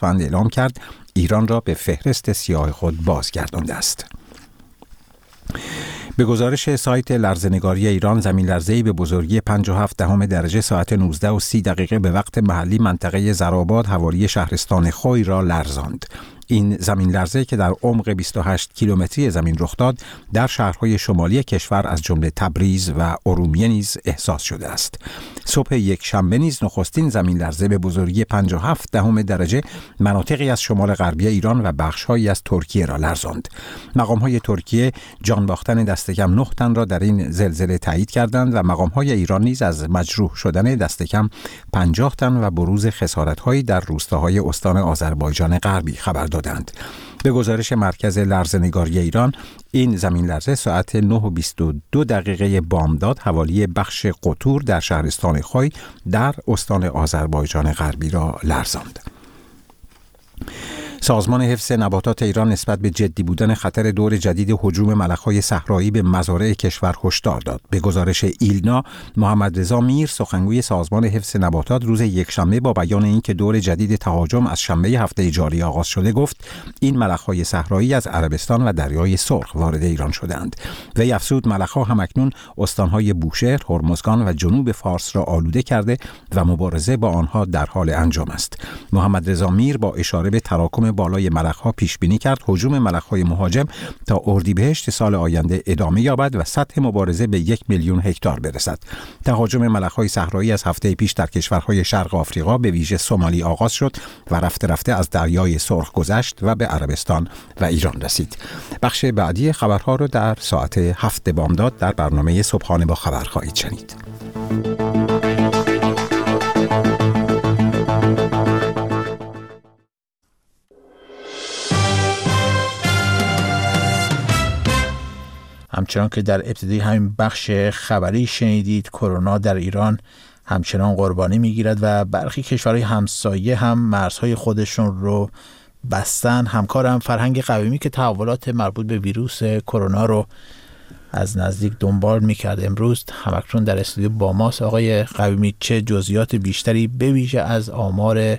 اسفند اعلام کرد ایران را به فهرست سیاه خود بازگردانده است. به گزارش سایت لرزه‌نگاری ایران، زمین لرزه‌ای به بزرگی 5.7 درجه ساعت 19:30 به وقت محلی منطقه زرآباد حوالی شهرستان خوی را لرزاند. این زمین لرزه که در عمق 28 کیلومتری زمین رخ داد، در شهرهای شمالی کشور از جمله تبریز و ارومیه نیز احساس شده است. صبح یک شنبه نیز نخستین زمین لرزه به بزرگی 5.7 درجه مناطقی از شمال غربی ایران و بخش‌هایی از ترکیه را لرزاند. مقام‌های ترکیه جان باختن دست کم 9 تن را در این زلزله تایید کردند و مقام‌های ایران نیز از مجروح شدن دست کم 50 تن و بروز خسارت‌هایی در روستاهای استان آذربایجان غربی خبر دادند. به گزارش مرکز لرزه‌نگاری ایران، این زمین لرزه ساعت 9:22 بامداد حوالی بخش قطور در شهرستان خوی در استان آذربایجان غربی را لرزاند. سازمان حفظ نباتات ایران نسبت به جدی بودن خطر دور جدید هجوم ملخ‌های صحرایی به مزارع کشور هشدار داد. به گزارش ایلنا، محمد رضا میر، سخنگوی سازمان حفظ نباتات، روز یکشنبه با بیان اینکه دور جدید تهاجم از شنبه هفته جاری آغاز شده گفت این ملخ‌های صحرایی از عربستان و دریای سرخ وارد ایران شدند. وی افزود ملخ‌ها همکنون استان‌های بوشهر، هرمزگان و جنوب فارس را آلوده کرده و مبارزه با آنها در حال انجام است. محمد رضا میر با اشاره به تراکم بالای ملخ‌ها پیش بینی کرد هجوم ملخ‌های مهاجم تا اردیبهشت سال آینده ادامه یابد و سطح مبارزه به 1 میلیون هکتار برسد. تهاجم ملخ‌های صحرایی از هفته پیش در کشورهای شرق آفریقا به ویژه سومالی آغاز شد و رفته رفته از دریای سرخ گذشت و به عربستان و ایران رسید. بخش بعدی خبرها را در ساعت 7 بامداد در برنامه صبحانه با خبر خواهید شنید. همچنان که در ابتدای همین بخش خبری شنیدید، کرونا در ایران همچنان قربانی میگیرد و برخی کشورهای همسایه هم مرزهای خودشون رو بستن. همکارم فرهنگ قویمی که تحولات مربوط به ویروس کرونا رو از نزدیک دنبال میکرد، امروز همکنون در استودیو با ماست. آقای قویمی، چه جزئیات بیشتری به ویژه از آمار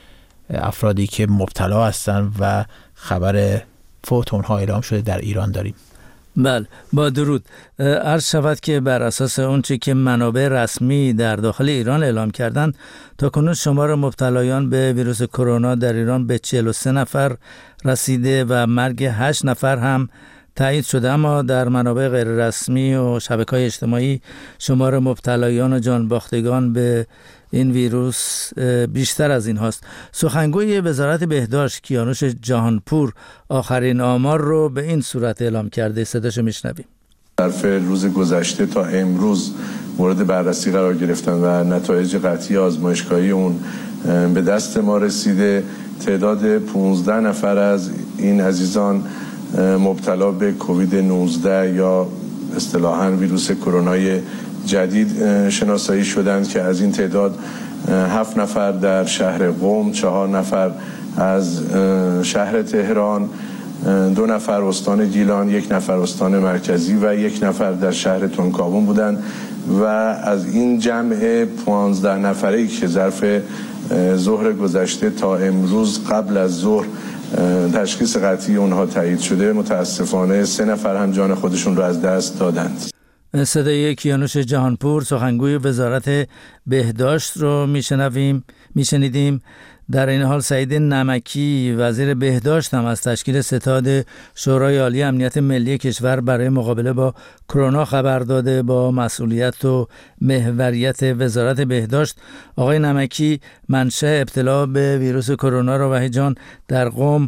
افرادی که مبتلا هستند و خبر فوت اونها اعلام شده در ایران داریم؟ بله، با درود. عرض شود که بر اساس اونچه که منابع رسمی در داخل ایران اعلام کردند، تاکنون شمار مبتلایان به ویروس کرونا در ایران به 43 نفر رسیده و مرگ 8 نفر هم تایید شده. اما در منابع غیر رسمی و شبکه‌های اجتماعی شمار مبتلایان و جانباختگان به این ویروس بیشتر از این هاست. سخنگوی وزارت بهداشت کیانوش جهانپور آخرین آمار رو به این صورت اعلام کرده. صداشو میشنویم. ظرف روز گذشته تا امروز مورد بررسی قرار گرفتن و نتایج قطعی آزمایشگاهی اون به دست ما رسیده. تعداد 15 نفر از این عزیزان مبتلا به کووید 19 یا اصطلاحاً ویروس کرونای جدید شناسایی شدند که از این تعداد 7 نفر در شهر قم، 4 نفر از شهر تهران، 2 نفر استان گیلان، 1 نفر استان مرکزی و 1 نفر در شهر تونکابون بودند و از این جمع 15 نفری که ظرف ظهر گذشته تا امروز قبل از ظهر تشخیص قطعی اونها تایید شده، متاسفانه 3 نفر هم جان خودشون رو از دست دادند. صدای کیانوش جهانپور، سخنگوی وزارت بهداشت رو میشنیدیم. در این حال سعید نمکی وزیر بهداشت هم از تشکیل ستاد شورای عالی امنیت ملی کشور برای مقابله با کرونا خبر داده. با مسئولیت و محوریت وزارت بهداشت، آقای نمکی منشأ ابتلا به ویروس کرونا را وحید جان در قم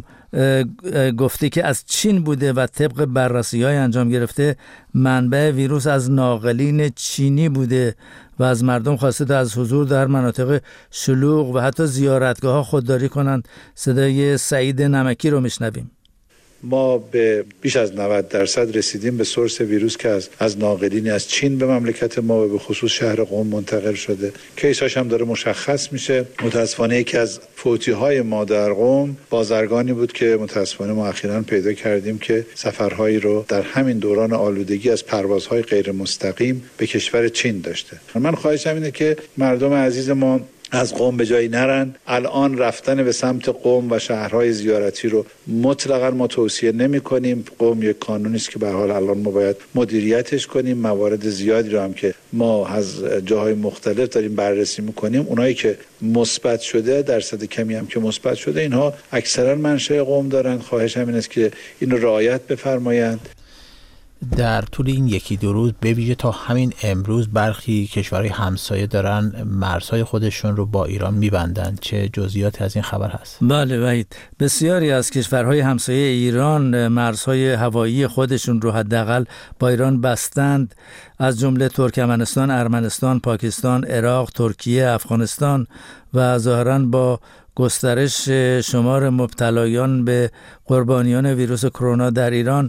گفته که از چین بوده و طبق بررسی‌های انجام گرفته منبع ویروس از ناقلین چینی بوده و از مردم خواسته تا از حضور در مناطق شلوغ و حتی زیارتگاه‌ها خودداری کنند. صدای سعید نمکی رو میشنویم. ما به بیش از 90% رسیدیم به سورس ویروس که از ناقلین از چین به مملکت ما و به خصوص شهر قم منتقل شده. کیساش هم داره مشخص میشه. متاسفانه یکی از فوتی‌های ما در قم بازرگانی بود که متاسفانه ما اخیراً پیدا کردیم که سفرهایی رو در همین دوران آلودگی از پروازهای غیر مستقیم به کشور چین داشته. من خواهشم اینه که مردم عزیز ما از قم به جایی نرن. الان رفتن به سمت قم و شهرهای زیارتی رو مطلقاً ما توصیه نمی‌کنیم. قم یک کانونی است که به هر حال الان ما باید مدیریتش کنیم. موارد زیادی رو هم که ما از جاهای مختلف داریم بررسی می‌کنیم، اونایی که مثبت شده، درصد کمی هم که مثبت شده، اینها اکثرا منشأ قم دارن. خواهش همین است که اینو رعایت بفرمایند. در طول این یکی دو روز به ویژه تا همین امروز برخی کشورهای همسایه دارن مرزهای خودشون رو با ایران میبندن. چه جزئیاتی از این خبر هست؟ بله وحید، بسیاری از کشورهای همسایه ایران مرزهای هوایی خودشون رو حداقل با ایران بستند، از جمله ترکمنستان، ارمنستان، پاکستان، عراق، ترکیه، افغانستان و ظاهراً با گسترش شمار مبتلایان به قربانیان ویروس کرونا در ایران،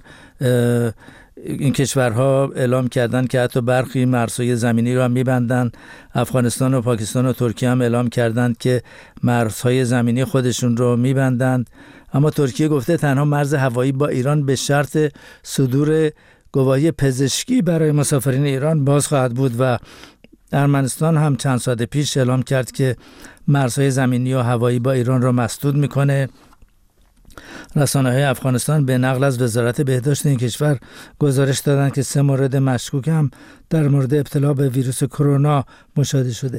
این کشورها اعلام کردند که حتی برخی مرزهای زمینی رو هم می‌بندن. افغانستان و پاکستان و ترکیه هم اعلام کردند که مرزهای زمینی خودشون رو می‌بندند. اما ترکیه گفته تنها مرز هوایی با ایران به شرط صدور گواهی پزشکی برای مسافرین ایران باز خواهد بود و ارمنستان هم چند ساعت پیش اعلام کرد که مرزهای زمینی و هوایی با ایران را مسدود میکنه. رسانه‌های افغانستان به نقل از وزارت بهداشت این کشور گزارش دادند که 3 مورد مشکوک هم در مورد ابتلا به ویروس کرونا مشاهده شده.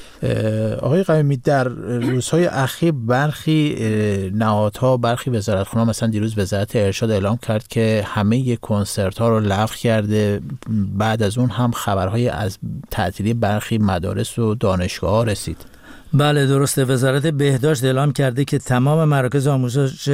آقای قویمی، در روزهای اخیر برخی نهادها، برخی وزارتخانه‌ها، مثلا دیروز وزارت ارشاد اعلام کرد که همه کنسرت‌ها رو لغو کرده. بعد از اون هم خبرهای از تعطیلی برخی مدارس و دانشگاه‌ها رسید. بله درسته، وزارت بهداشت اعلام کرده که تمام مراکز آموزش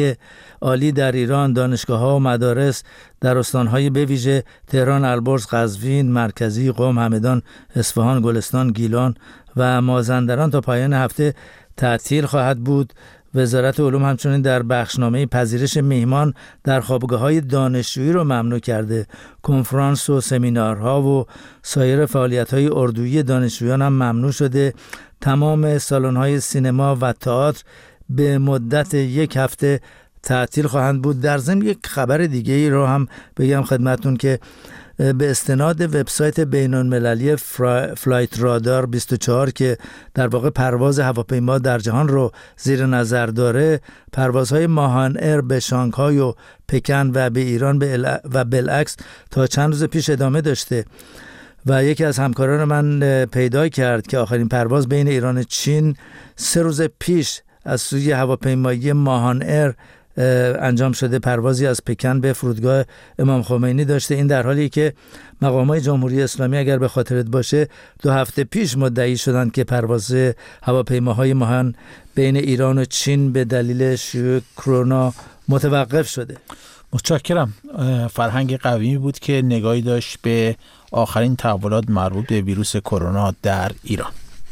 عالی در ایران، دانشگاه‌ها و مدارس در استان‌های به ویژه تهران، البرز، قزوین، مرکزی، قم، همدان، اصفهان، گلستان، گیلان و مازندران تا پایان هفته تعطیل خواهد بود. وزارت علوم همچنین در بخشنامه پذیرش میهمان در خوابگاه‌های دانشجویی رو ممنوع کرده. کنفرانس و سمینارها و سایر فعالیت‌های اردویی دانشجویان هم ممنوع شده. تمام سالن‌های سینما و تئاتر به مدت 1 هفته تعطیل خواهند بود. در ضمن یک خبر دیگه ای رو هم بگم خدمتون که به استناد وبسایت بین‌المللی فلایت رادار 24 که در واقع پرواز هواپیما در جهان رو زیر نظر داره، پروازهای ماهان ایر به شانگهای و پکن و به ایران و بالعکس تا چند روز پیش ادامه داشته و یکی از همکاران من پیدا کرد که آخرین پرواز بین ایران و چین 3 روز پیش از سوی هواپیمایی ماهان ایر انجام شده. پروازی از پکن به فرودگاه امام خمینی داشته. این در حالی که مقامات جمهوری اسلامی اگر به خاطرت باشه 2 هفته پیش مدعی شدند که پرواز هواپیماهای ماهان بین ایران و چین به دلیل شیوع کرونا متوقف شده. متشکرم. فرهنگ قویمی بود که نگاهی داشت به آخرین تحولات مربوط به ویروس کرونا در ایران.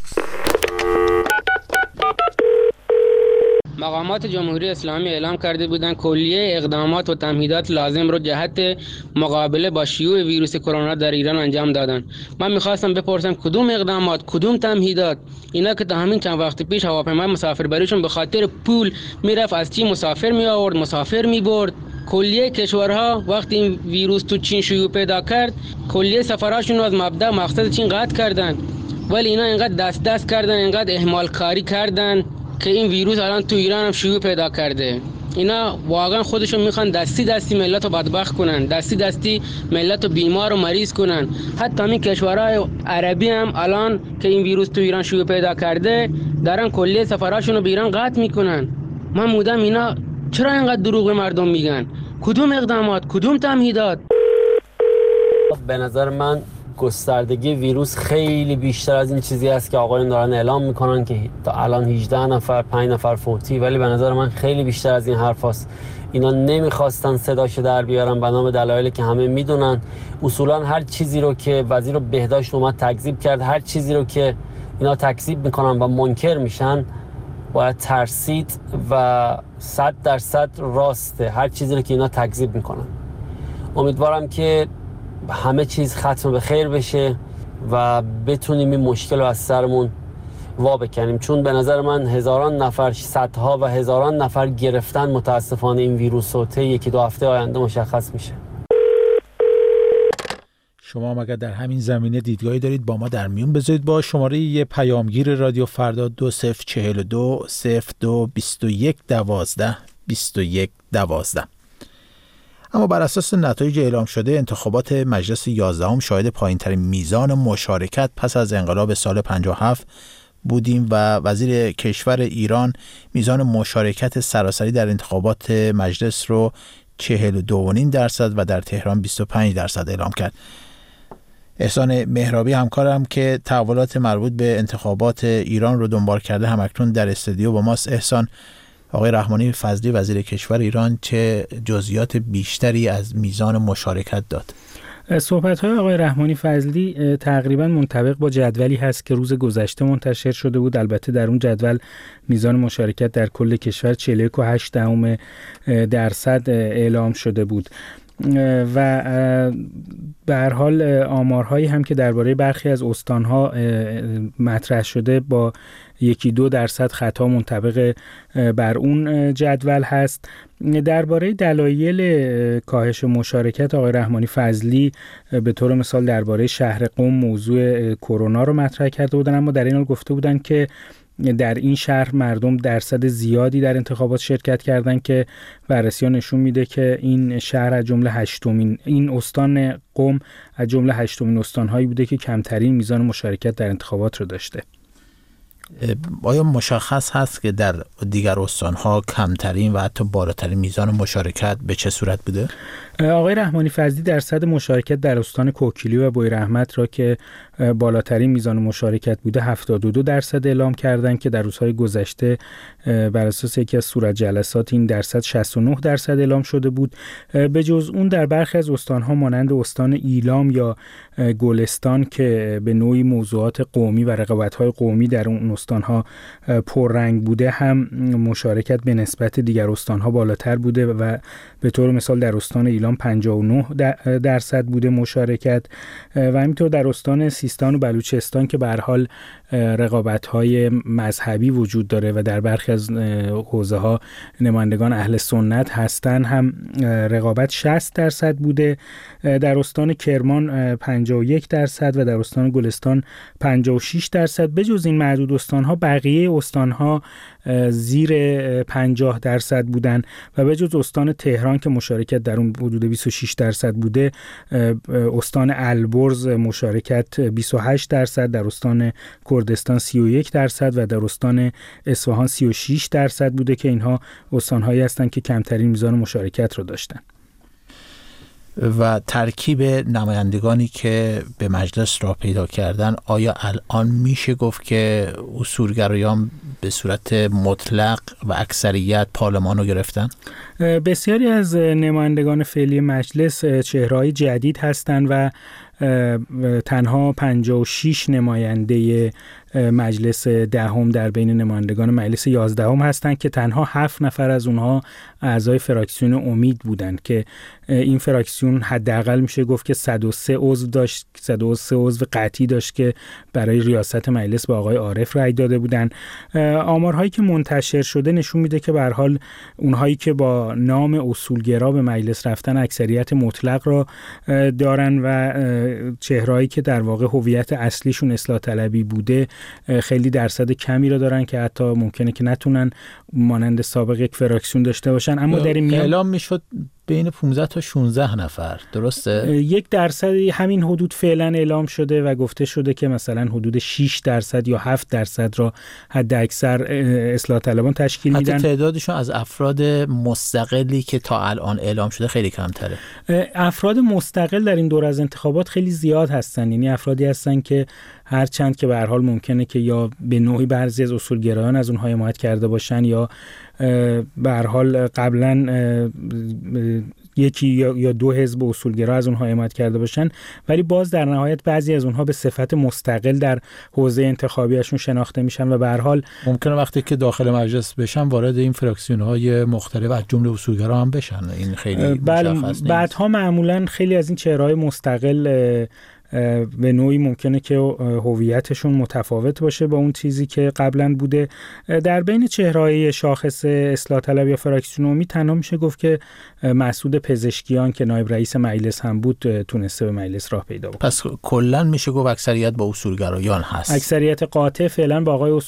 مقامات جمهوری اسلامی اعلام کرده بودند کلیه اقدامات و تمهیدات لازم رو جهت مقابله با شیوع ویروس کرونا در ایران انجام دادن. من میخواستم بپرسم کدوم اقدامات، کدوم تمهیدات؟ اینا که تا همین چند وقت پیش هواپیمای مسافربریشون به خاطر پول میرفت از چین مسافر می آورد، مسافر می برد. کلیه کشورها وقتی این ویروس تو چین شیوع پیدا کرد، کلیه سفراشون رو از مبدا مقصد چین قطع کردن. ولی اینا اینقدر دست کردن، اینقدر اهمال کاری کردن که این ویروس الان تو ایران هم شیوع پیدا کرده. اینا واقعا خودشون میخوان دستی ملت رو بدبخت کنن، دستی ملت رو بیمار و مریض کنن. حتی همین کشورهای عربی هم الان که این ویروس تو ایران شیوع پیدا کرده دارن کلیه سفراشون رو به ایران قطع میکنن. من مودم اینا چرا اینقدر دروغ به مردم میگن؟ کدوم اقدامات، کدوم تمهیدات؟ به نظر من گستردگی ویروس خیلی بیشتر از این چیزی است که آقایون دارن اعلام میکنن که تا الان 18 نفر 5 نفر فوتی، ولی به نظر من خیلی بیشتر از این حرف هست. اینا نمیخواستن صداشو در بیارن به نام دلایلی که همه میدونن. اصولا هر چیزی رو که وزیر بهداشت اومد تکذیب کرد، هر چیزی رو که اینا تکذیب میکنن و منکر میشن باید ترسید و 100% راسته هر چیزی رو که اینا تکذیب میکنن. امیدوارم که همه چیز ختم به خیر بشه و بتونیم این مشکل رو از سرمون وا بکنیم، چون به نظر من هزاران نفر، صدها و هزاران نفر گرفتن متاسفانه این ویروس و طی 1-2 هفته آینده مشخص میشه. شما هم اگر در همین زمینه دیدگاهی دارید با ما در میون بذارید. با شماره پیامگیر رادیو فردا 2042 02 21 12 21 12. اما بر اساس نتایج اعلام شده انتخابات مجلس 11 شاهد پایین‌ترین میزان مشارکت پس از انقلاب سال 57 بودیم و وزیر کشور ایران میزان مشارکت سراسری در انتخابات مجلس رو 42.5% و در تهران 25% اعلام کرد. احسان مهرابی همکارم که تحولات مربوط به انتخابات ایران رو دنبال کرده همکنون در استودیو با ماست. احسان، آقای رحمانی فضلی وزیر کشور ایران چه جزئیات بیشتری از میزان مشارکت داد؟ صحبت‌های آقای رحمانی فضلی تقریباً منطبق با جدولی هست که روز گذشته منتشر شده بود. البته در اون جدول میزان مشارکت در کل کشور 41.8% اعلام شده بود و به هر حال آمارهایی هم که درباره برخی از استان‌ها مطرح شده با 1-2% خطا منطبق بر اون جدول هست. درباره دلایل کاهش مشارکت آقای رحمانی فضلی به طور مثال درباره شهر قم موضوع کرونا رو مطرح کرده بودن، اما در این حال گفته بودن که در این شهر مردم درصد زیادی در انتخابات شرکت کردند که بررسی‌ها نشون میده که این شهر از جمله این استان قم از جمله 8مین استان‌هایی بوده که کمترین میزان مشارکت در انتخابات رو داشته. آیا مشخص هست که در دیگر استان‌ها کمترین و حتی بالاترین میزان مشارکت به چه صورت بوده؟ آقای رحمانی فضلی درصد مشارکت در استان کوکیلی و بویراحمد را که بالاترین میزان مشارکت بوده 72% اعلام کردند که در روزهای گذشته بر اساس یکی از صورت جلسات این درصد 69% اعلام شده بود. به جز اون در برخی از استان‌ها مانند استان ایلام یا گلستان که به نوعی موضوعات قومی و رقابت‌های قومی در اون استان‌ها پررنگ بوده هم مشارکت به نسبت دیگر استان‌ها بالاتر بوده و به طور مثال در استان ایلام 59% بوده مشارکت و همینطور در استان سیستان و بلوچستان که به هر حال رقابت‌های مذهبی وجود داره و در برخی از حوزه‌ها نمایندگان اهل سنت هستن هم رقابت 60% بوده. در استان کرمان 51% و در استان گلستان 56%. به جز این معدود استان‌ها بقیه استان‌ها زیر 50% بودن و به جز استان تهران که مشارکت در اون حدود 26% بوده، استان البرز مشارکت 28%، در استان کردستان 31% و در استان اصفهان 36% بوده که اینها استان‌هایی هستند که کمترین میزان مشارکت رو داشتن. و ترکیب نمایندگانی که به مجلس راه پیدا کردن، آیا الان میشه گفت که اصولگرایان به صورت مطلق و اکثریت پارلمان رو گرفتن؟ بسیاری از نمایندگان فعلی مجلس چهره‌های جدید هستند و تنها 56 نماینده مجلس دهم در بین نمایندگان مجلس 11 هستند که تنها 7 نفر از اونها اعضای فراکسیون امید بودند که این فراکسیون حداقل میشه گفت که 103 عضو داشت، 103 عضو قطعی داشت که برای ریاست مجلس به آقای عارف رأی داده بودند. آمارهایی که منتشر شده نشون میده که به هر حال اونهایی که با نام اصولگرا به مجلس رفتن اکثریت مطلق را دارن و چهرهایی که در واقع هویت اصلیشون اصلاح طلبی بوده خیلی درصد کمی را دارن که حتی ممکنه که نتونن مانند سابق یک فراکسیون داشته باشن. اما در این اعلام میشد بین 15 تا 16 نفر، درسته؟ 1% همین حدود فعلا اعلام شده و گفته شده که مثلا حدود 6% یا 7% را حد اکثر اصلاح طلبان تشکیل میدن. حتی تعدادشون از افراد مستقلی که تا الان اعلام شده خیلی کمتره. افراد مستقل در این دور از انتخابات خیلی زیاد هستن، یعنی افرادی هستن که هرچند که به هر حال ممکنه که یا به نوعی بعضی از اصولگرایان از اونها حمایت کرده باشن یا به هر حال قبلا یکی یا دو حزب اصولگرا از اونها حمایت کرده باشن، ولی باز در نهایت بعضی از اونها به صفت مستقل در حوزه انتخابیشون شناخته میشن و به هر حال ممکنه وقتی که داخل مجلس بشن وارد این فراکسیون‌های مختلف از جمله اصولگرا هم بشن. این خیلی مشخص نیست. بعدها معمولا خیلی از این چهره‌های مستقل به نوعی ممکنه که هویتشون متفاوت باشه با اون چیزی که قبلا بوده. در بین چهره‌های شاخص اصلاح طلب یا فراکسیون امید تنها میشه گفت که مسعود پزشکیان که نایب رئیس مجلس هم بود تونسته به مجلس راه پیدا بکنه. پس کلا میشه گفت اکثریت با اصولگرایان هست. اکثریت قاطع فعلا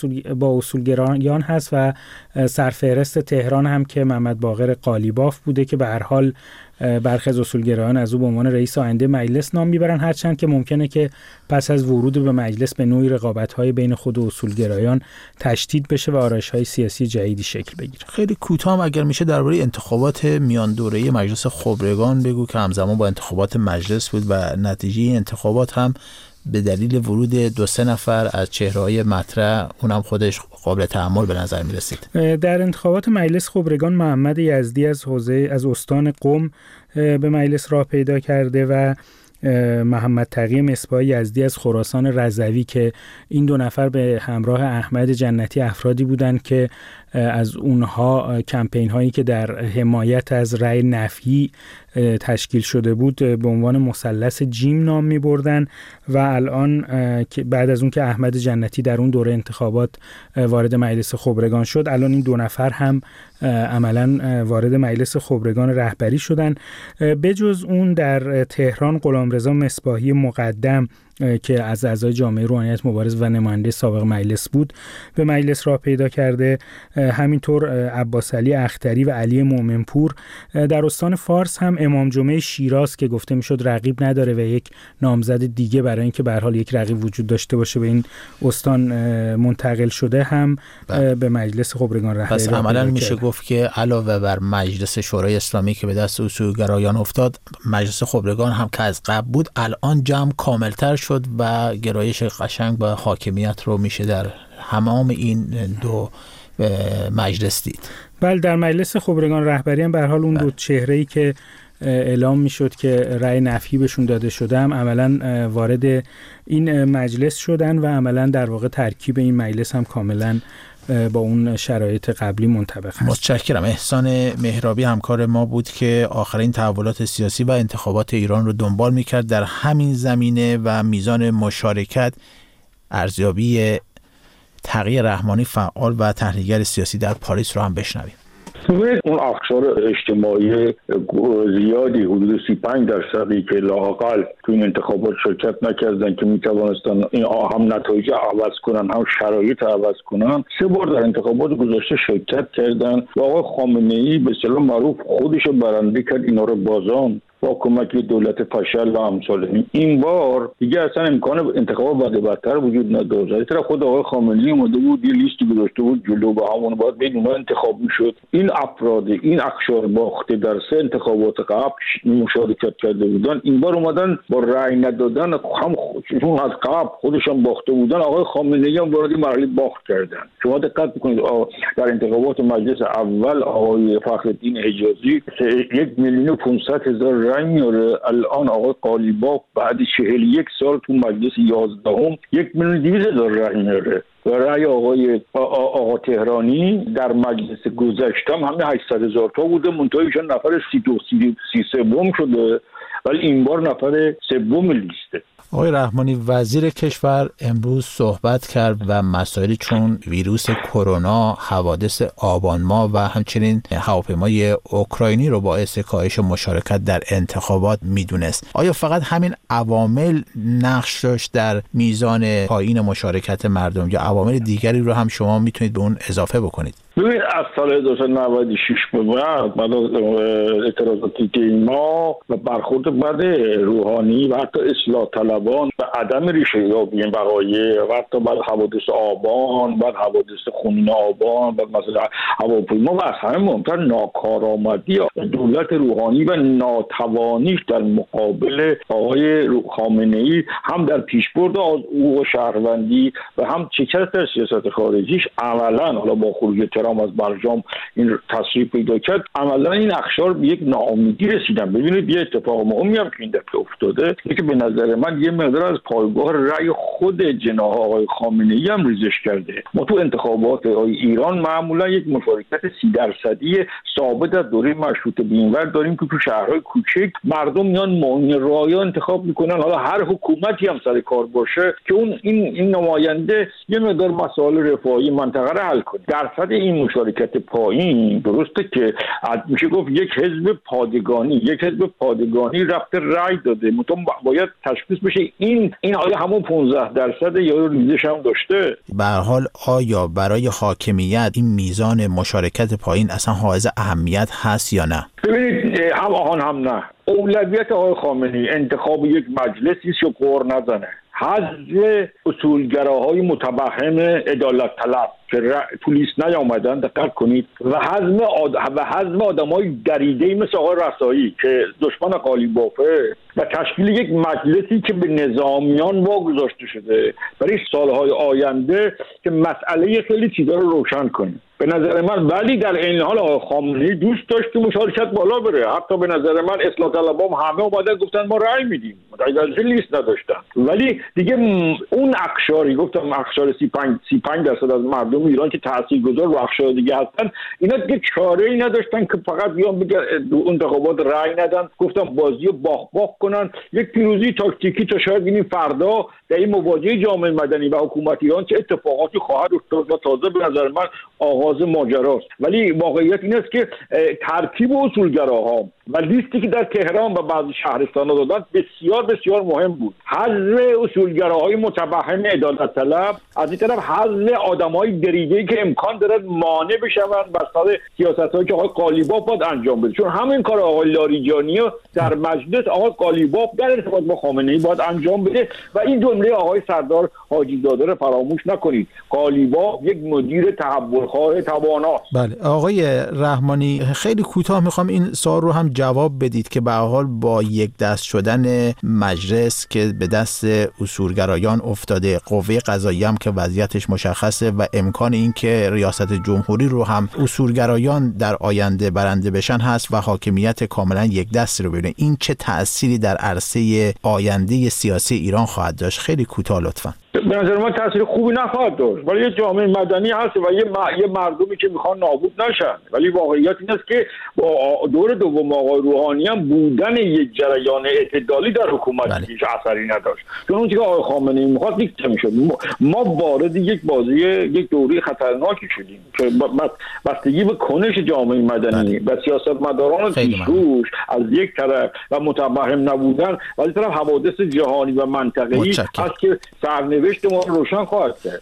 با اصولگرایان هست و سرفهرست تهران هم که محمد باقر قالیباف بوده که به هر حال برخی از اصولگرایان از او به عنوان رئیس آینده مجلس نام میبرن، هرچند که ممکنه که پس از ورود به مجلس به نوعی رقابت‌های بین خود اصولگرایان تشدید بشه و آرایش‌های سیاسی جدیدی شکل بگیره. خیلی کوتاه اگر میشه درباره انتخابات میان دوره‌ای مجلس خبرگان بگو که همزمان با انتخابات مجلس بود و نتیجه این انتخابات هم به دلیل ورود 2-3 نفر از چهره‌های مطرح اونم خودش قابل تأمل به نظر می‌رسید. در انتخابات مجلس خبرگان محمد یزدی از استان قم به مجلس راه پیدا کرده و محمد تقی مصباح یزدی از خراسان رضوی که این دو نفر به همراه احمد جنتی افرادی بودند که از اونها کمپین هایی که در حمایت از رأی نفی تشکیل شده بود به عنوان مثلث جیم نام می بردن و الان بعد از اون که احمد جنتی در اون دوره انتخابات وارد مجلس خبرگان شد، الان این دو نفر هم عملاً وارد مجلس خبرگان رهبری شدن. بجز اون در تهران غلامرضا مصباحی مقدم که از اعضای جامعه روحانیت مبارز و نماینده سابق مجلس بود به مجلس راه پیدا کرده. همینطور عباس علی اختری و علی مومنپور. در استان فارس هم امام جمعه شیراز که گفته میشد رقیب نداره و یک نامزد دیگه برای اینکه به هر حال یک رقیب وجود داشته باشه به این استان منتقل شده هم به مجلس خبرگان رهبری. پس عملاً میشه گفت که علاوه بر مجلس شورای اسلامی که به دست اصولگرایان افتاد، مجلس خبرگان هم که از قبل بود الان جمع کاملتر شد و گرایش قشنگ به حاکمیت رو میشه در تمام این دو مجلس دید. بله، در مجلس خبرگان رهبری هم به هر حال اون دو چهره‌ای که اعلام میشد که رأی نفی بهشون داده شده هم عملاً وارد این مجلس شدن و عملاً در واقع ترکیب این مجلس هم کاملاً با اون شرایط قبلی منطبق هست. متشکرم. احسان مهرابی همکار ما بود که آخرین تحولات سیاسی و انتخابات ایران رو دنبال میکرد. در همین زمینه و میزان مشارکت ارزیابی تقی رحمانی فعال و تحلیلگر سیاسی در پاریس رو هم بشنویم. اون اقشار اجتماعی زیادی حدود 35% که لااقل تو این انتخابات شرکت نکردن که میتوانستن این هم نتایج عوض کنن هم شرایط عوض کنن، 3 بار در انتخابات گذشته شرکت کردن و آقای خامنه‌ای به اصطلاح معروف خودش برنده کرد اینا رو بازان با کمک دولت فشل و امثال این بار دیگه اصلا امکان انتخاب بدتر وجود نداشت. طرف خود آقای خامنه‌ای اومده بود یه لیستی گذاشته بود جلو و همون باید بدون انتخاب میشد. این افراد این اقشار باخته در 3 انتخابات قبل مشارکت کرده بودن، این بار اومدن با رأی ندادن هم خودشون از قبل خودشون باخته بودن، آقای خامنه‌ای هم وارد مرحله باخت کردن. شما دقت بکنید در انتخابات مجلس اول آقای فخرالدین حجازی 1,500,000 رأی میاره، الان آقای قالیباف بعد 41 سال تو مجلس 11ام 1,200,000 رأی میاره و رأی آقا تهرانی در مجلس گذشته هم همه 800,000 تا بوده، منتهیشون نفر 33 شده ولی این بار نفر 3 لیسته. آقای رحمانی، وزیر کشور امروز صحبت کرد و مسائلی چون ویروس کرونا، حوادث آبان ماه و همچنین هواپیمای اوکراینی رو باعث کاهش مشارکت در انتخابات میدونست. آیا فقط همین عوامل نقش داشت در میزان پایین مشارکت مردم یا عوامل دیگری رو هم شما میتونید به اون اضافه بکنید؟ ببین از سال 1996 به بعد اعتراضاتی که ما و برخورد بعد روحانی و حتی اصلاح طلبان و عدم ریشه یابی این وقایع و حتی بعد حوادث آبان، بعد حوادث خونین آبان، بعد مثلا هواپیما و از همه مهمتر ناکارآمدی دولت روحانی و ناتوانیش در مقابل آقای خامنه‌ای هم در پیشبرد حقوق شهروندی و هم شکست در سیاست خارجیش عملاً حالا با خروج هم از برجام این تصریح پیدا کرد، عملا این اقشار به یک ناامیدی رسیدن. ببینید یه اتفاق مهمی هم که این دفعه افتاده که به نظر من یه مقدار از پایگاه رأی خود جناح آقای خامنه‌ای هم ریزش کرده. ما تو انتخابات ایران معمولا یک مشارکت 30% ثابت از دوره مشروطه به اینور داریم که تو شهرهای کوچک مردم میان رأی انتخاب میکنن، حالا هر حکومتی هم سر کار باشه که اون این نماینده یه مقدار مسائل رفاهی منطقه رو حل کنه. درصد این مشارکت پایین درسته که میشه گفت یک حزب پادگانی رفته رأی داده، مطمئن باید تشخیص بشه این آیا همون 15% یا ریزش هم داشته. به هر حال آیا برای حاکمیت این میزان مشارکت پایین اصلا حائز اهمیت هست یا نه؟ ببینید هم آهان هم نه. اولویت آقای خامنه‌ای انتخاب یک مجلسی است که قور نزنه، حذف اصولگراهای متوهم عدالت طلب که تو لیست نیامدن، دقت کنید، و حذف آدمای دریده‌ای مثل آقای رسایی که دشمن قالیبافه و تشکیل یک مجلسی که به نظامیان واگذاشته شده برای سالهای آینده که مسئله خیلی چیزا رو روشن کنه. به نظر من ولی در این حال آقای خامنه‌ای دوست داشت که مشارکت بالا بره. حتی به نظر من اصلاح طلبام همه اومدن گفتن ما رأی میدیم، در لیست نداشتن. ولی دیگه اون اقشاری، گفتم اقشار 35% از مردم ایران که تاثیرگذار رو اقشار دیگه هستن، اینا دیگه چاره‌ای نداشتن که فقط بیان بگن انتخابات رأی ندن، گفتم بازی رو باخ کنن، یک پیروزی تاکتیکی تا شاید ببینیم فردا در این مواجهه جامعه مدنی و حکومت ایران چه اتفاقاتی خواهد افتاد و تازه به نظر من آغاز ماجراست. ولی واقعیت این است که ترکیب اصولگراها و لیستی که در تهران و بعضی شهرستان‌ها دادن بسیار بسیار مهم بود. حذف اصولگراهای متوهم عدالت طلب، از این طرف حذف آدمای دریده‌ای که امکان دارد مانع بشوند بر سیاست‌هایی که آقای قالیباف باید انجام بده، چون همین کار آقای لاریجانی در مجلس آقای قالیباف در ارتباط با خامنه‌ای باید انجام بده. و این جمله آقای سردار حاجی زاده رو فراموش نکنید، قالیباف یک مدیر تحول‌خواه تواناست. بله آقای رحمانی، خیلی کوتاه میخوام این سوال رو هم جواب بدید که به هر حال با یک دست شدن مجلس که به دست اصولگرایان افتاده، قوه قضاییه هم که وضعیتش مشخصه و امکان این که ریاست جمهوری رو هم اصولگرایان در آینده برنده بشن هست و حاکمیت کاملا یک دست رو ببینه، این چه تأثیری در عرصه آینده سیاسی ایران خواهد داشت؟ خیلی کوتاه لطفاً. به نظر من تاثیر خوبی نخواهد داشت، ولی یه جامعه مدنی هست و یه مردمی که میخوان نابود نشن. ولی واقعیت این است که با دور دوم آقای روحانی هم بودن یک جریان اعتدالی در حکومت هیچ اثری نداشت، چون اون چیزی که آقای خامنه‌ای میخواد نیست میشد. ما وارد یک دوره خطرناکی شدیم که بستگی به کنش جامعه مدنی و سیاستمداران پیشروش از یک طرف و متوهم نبودن و از طرف حوادث جهانی و منطقه‌ای هست که سرنوشت ما روشن خواهد کرد.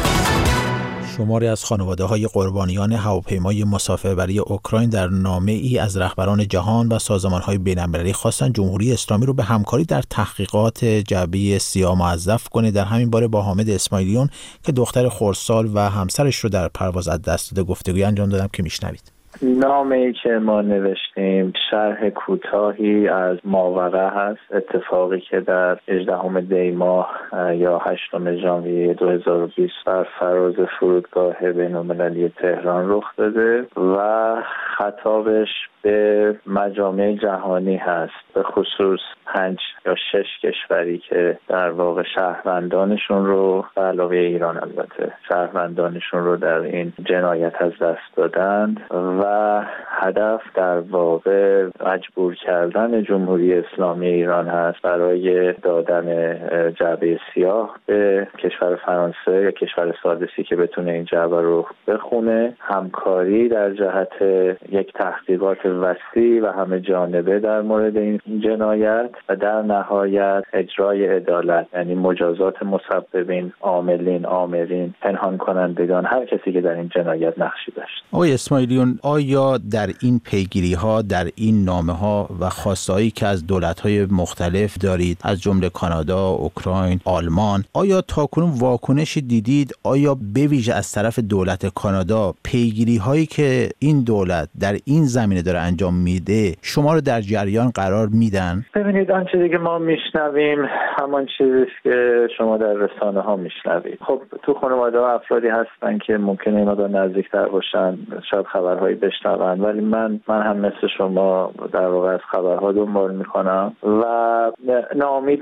شماری از خانواده‌های قربانیان هواپیمای مسافربری اوکراین در نامه‌ای از رهبران جهان و سازمان‌های بین‌المللی خواستند جمهوری اسلامی رو به همکاری در تحقیقات جعبه سیاه موظف کنه. در همین باره با حامد اسماعیلیون که دختر خردسال و همسرش رو در پرواز از دست داده گفتگوی انجام دادم که میشنوید. نامه‌ای که ما نوشتیم شرح کوتاهی از ماوقع هست، اتفاقی که در 18 دی ماه یا 8 ژانویه 2020 بر فراز فرودگاه بین‌المللی تهران رخ داده و خطابش به مجامع جهانی هست، به خصوص 5 یا 6 کشوری که در واقع شهروندانشون رو به علاوه ایران البته شهروندانشون رو در این جنایت از دست دادند و هدف در واقع مجبور کردن جمهوری اسلامی ایران هست برای دادن جعبه سیاه به کشور فرانسه یا کشور سادسی که بتونه این جعبه رو بخونه، همکاری در جهت یک تحقیقات وسیع و همه جانبه در مورد این جنایت و در نهایت اجرای عدالت، یعنی مجازات مسببین، عاملین، آمرین، پنهان کنندگان، هر کسی که در این جنایت نقشی داشت. آقای اسماعیلیون، آیا در این پیگیری ها، در این نامه ها و خواستهایی که از دولت های مختلف دارید از جمله کانادا، اوکراین، آلمان، آیا تاکنون واکنشی دیدید؟ آیا به ویژه از طرف دولت کانادا پیگیری هایی که این دولت در این زمینه داره انجام میده شما رو در جریان قرار میدن؟ ببینید آن چیزی که ما میشنویم همان چیزی است که شما در رسانه ها میشنوید. خب تو خانواده ها افرادی هستن که ممکنه اینا با نزدیکتر باشن، شاید خبرهایی بشنون، ولی من هم مثل شما در واقع از خبرها دنبال میکنم و ناامید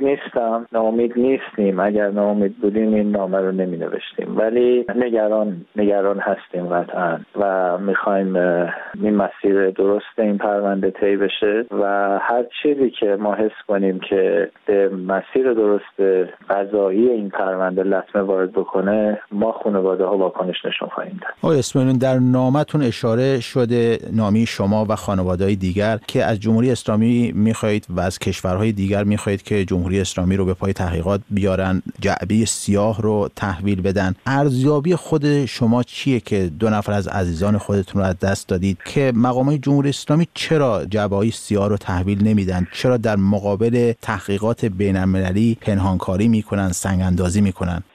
نیستیم. اگر ناامید بودیم این نامه رو نمی نوشتیم، ولی نگران هستیم قطعا و میخوایم این مسیر درست این پرونده طی بشه و هر چیزی که ما حس کنیم که به مسیر درست قضایی این پرونده لطمه وارد بکنه، ما خانواده ها واکنش نشون خواهیم داد. آقای اسماعیلیون، در نامتون اشاره شده، نامی شما و خانواده‌های دیگر، که از جمهوری اسلامی میخواهید و از کشورهای دیگر میخواهید که جمهوری اسلامی رو به پای تحقیقات بیارن، جعبه سیاه رو تحویل بدن. ارزیابی خود شما چیه که 2 نفر از عزیزان خودتون رو از دست دادید که مقامات جمهوری اسلامی چرا جعبه سیاه رو تحویل نمیدن؟ چرا در مقابل تحقیقات بین‌المللی پنهانکاری میکنن، سنگ اندازی میکنن؟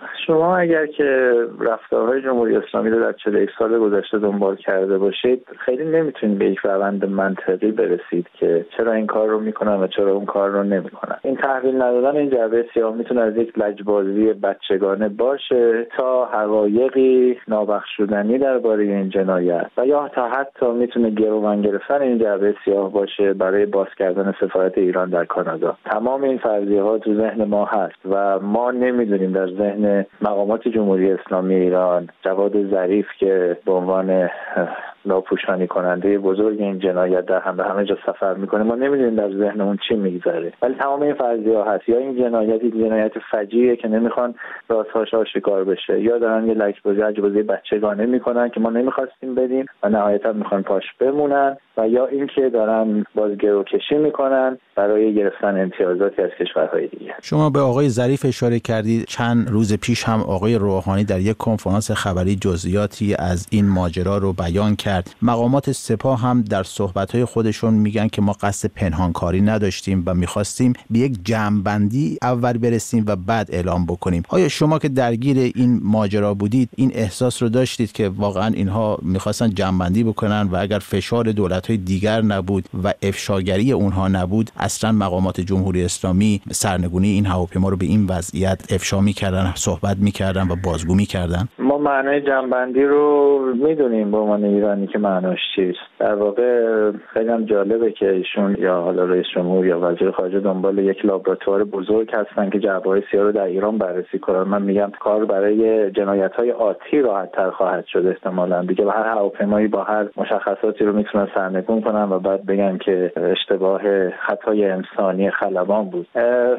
شما اگر که رفتارهای جمهوری اسلامی رو در 41 سال گذشته دنبال کرده باشید، خیلی نمیتونید به یک روند منطقی برسید که چرا این کار رو میکنن و چرا اون کار رو نمیکنن. این تحویل ندادن این جعبه سیاه میتونه از یک لجبازی بچگانه باشه تا حقایقی نابخشودنی درباره این جنایت و یا تا حتی میتونه گروگان گرفتن این جعبه سیاه باشه برای باز کردن سفارت ایران در کانادا. تمام این فرضیه‌ها تو ذهن ما هست و ما نمیدونیم در ذهن مقامات جمهوری اسلامی ایران جواد ظریف که به عنوان ناپوشانی کننده بزرگ این جنایت در همه جا سفر میکنه، ما نمیدونیم در ذهن اون چی میگذره، ولی تمام این فرضیه‌ها هست. یا این جنایت فجیعیه که نمیخوان رازهاش آشکار بشه، یا دارن یه لجبازی بچگانه میکنن که ما نمیخواستیم بدیم و نهایتا میخوان پاش بمونن، و یا اینکه دارن بازگروکشی میکنن برای گرفتن امتیازاتی از کشورهای دیگه. شما به آقای ظریف اشاره کردید. چند روز پیش هم آقای روحانی در یک کنفرانس خبری جزئیاتی از این ماجرا رو بیان کرد. مقامات سپاه هم در صحبت‌های خودشون میگن که ما قصد پنهانکاری نداشتیم و می‌خواستیم به یک جمع‌بندی اول برسیم و بعد اعلام بکنیم. آیا شما که درگیر این ماجرا بودید این احساس رو داشتید که واقعا اینها می‌خواستن جمع‌بندی بکنن و اگر فشار دولت‌های دیگر نبود و افشاگری اونها نبود، اصلا مقامات جمهوری اسلامی سرنگونی این هواپیما رو به این وضعیت افشا می‌کردن، صحبت می‌کردن و بازگو می‌کردن؟ ما معنای جمع‌بندی رو می‌دونیم به عنوان ایرانی که معناش چیست. در واقع خیلی هم جالبه که ایشون یا حالا رئیس جمهور یا وزیر خارجه دنبال یک لابراتوار بزرگ هستن که جعبه‌های سیاه رو در ایران بررسی کنن. من میگم کار برای جنایت‌های آتی راحت‌تر خواهد شد احتمالاً. دیگه با هر هواپیمایی با هر مشخصاتی رو میتونن سرنگون کنن و بعد بگن که اشتباه خطای انسانی خلبان بود.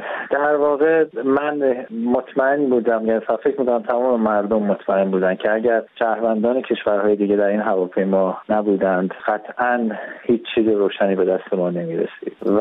در واقع من مطمئن بودم، یعنی فکر می‌کنم تمام مردم مطمئن بودن که اگر شهروندان کشورهای دیگه در این هواپیما نبودند قطعاً هیچ چیز روشنی به دست ما نمی‌رسید و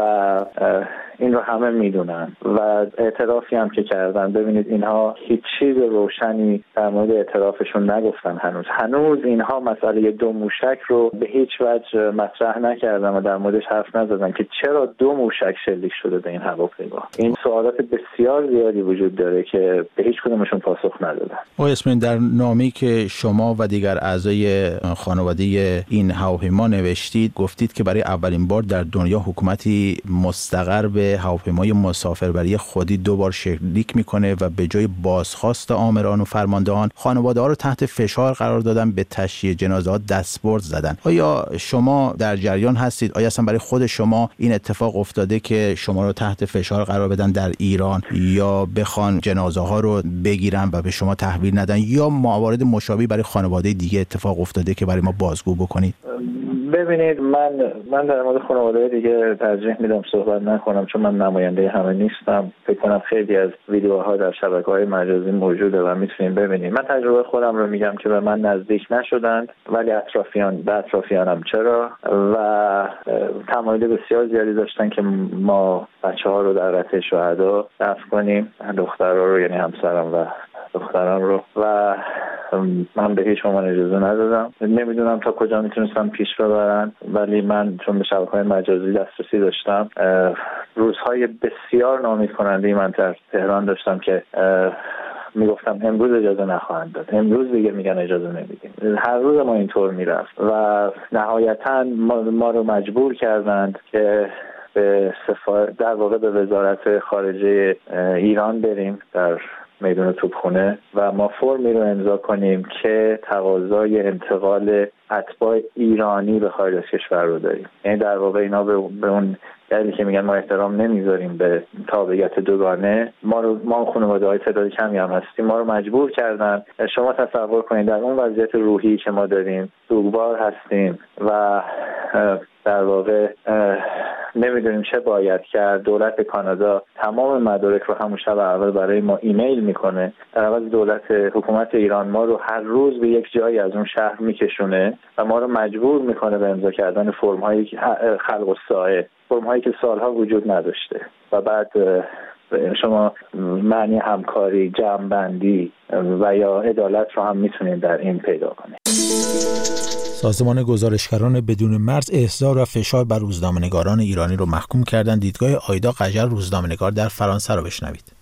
این رو همه میدونن و اعترافی هم که کردن. ببینید اینها هیچ چیز روشنی در مورد اعترافشون نگفتن. هنوز اینها مسئله 2 موشک رو به هیچ وجه مطرح نکردن و در موردش حرف نزدن که چرا 2 موشک شلیک شده به این هواپیما. این سوالات بسیار زیادی وجود داره که به هیچ کدومشون پاسخ ندادن. آقای اسماعیلیون، در نامه‌ای که شما و دیگر اعضای خانواده این هواپیما نوشتید گفتید که برای اولین بار در دنیا حکومتی مستقر به هواپیمای مسافربری خودی 2 بار شلیک میکنه و به جای بازخواست آمران و فرماندهان خانواده‌ها رو تحت فشار قرار دادن، به تشییع جنازه‌ها دستبرد زدن. آیا شما در جریان هستید؟ آیا اصلا برای خود شما این اتفاق افتاده که شما رو تحت فشار قرار بدن در ایران یا بخوان جنازه‌ها رو بگیرن و به شما تحویل ندن، یا موارد مشابهی برای خانواده دیگه اتفاق افتاده که برای ما بازگو بکنید؟ ببینید من در مورد خانواده دیگه ترجیح میدم صحبت نکنم چون من نماینده همه نیستم. فکر کنم خیلی از ویدیوها در شبکه‌های مجازی موجوده و میتونیم ببینید. من تجربه خودم رو میگم که به من نزدیک نشدند ولی اطرافیانم چرا و تمایل بسیار زیادی داشتن که ما بچه‌ها رو در رته شهدا دفن کنیم، دخترها رو یعنی همسرم و دختران رو و من به هیچ عنوان اجازه ندادم. نمیدونم تا کجا میتونستم پیش ببرن، ولی من چون به شبکه‌های مجازی دسترسی داشتم، روزهای بسیار ناامید کننده من در تهران داشتم که میگفتم امروز اجازه نخواهند داد، امروز دیگه میگن اجازه نمیدیم. هر روز ما اینطور میرفت و نهایتاً ما رو مجبور کردند که به در واقع به وزارت خارجه ایران بریم در میدون توپخونه و ما فرمی رو امضا کنیم که تقاضای انتقال اتباع ایرانی به خارج از کشور رو داریم. یعنی در واقع اینا به اون دلیلی که میگن ما احترام نمیذاریم به تابعیت دوگانه، ما خانواده‌های تعداد کمی هم هستیم، ما رو مجبور کردن. شما تصور کنید در اون وضعیت روحی که ما داریم، سوگوار هستیم و در واقع نمیدونیم چه باید کرد. دولت کانادا تمام مدارک رو همون شب اول برای ما ایمیل میکنه، در عوض حکومت ایران ما رو هر روز به یک جایی از اون شهر میکشونه و ما رو مجبور میکنه به امضا کردن فرم‌های خلق الساعه، فرم‌هایی که سالها وجود نداشته. و بعد شما معنی همکاری، جمع‌بندی و یا عدالت رو هم میتونید در این پیدا کنید. سازمان گزارشگران بدون مرز احضار و فشار بر روزنامه‌نگاران ایرانی رو محکوم کردند. دیدگاه آیدا قجر، روزنامه‌نگار در فرانسه، رو بشنوید.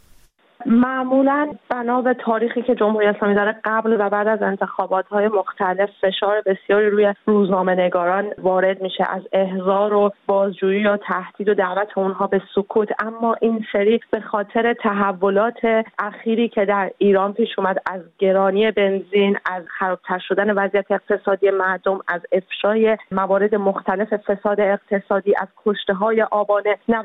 معمولا بنا به تاریخی که جمهوری اسلامی داره، قبل و بعد از انتخابات‌های مختلف فشار بسیاری روی روزنامه‌نگاران وارد میشه، از احضار و بازجویی یا تهدید و دعوت اونها به سکوت. اما این سری به خاطر تحولات اخیری که در ایران پیش اومد، از گرانی بنزین، از خرابتر شدن وضعیت اقتصادی مردم، از افشای موارد مختلف فساد اقتصادی، از کشته‌های آبان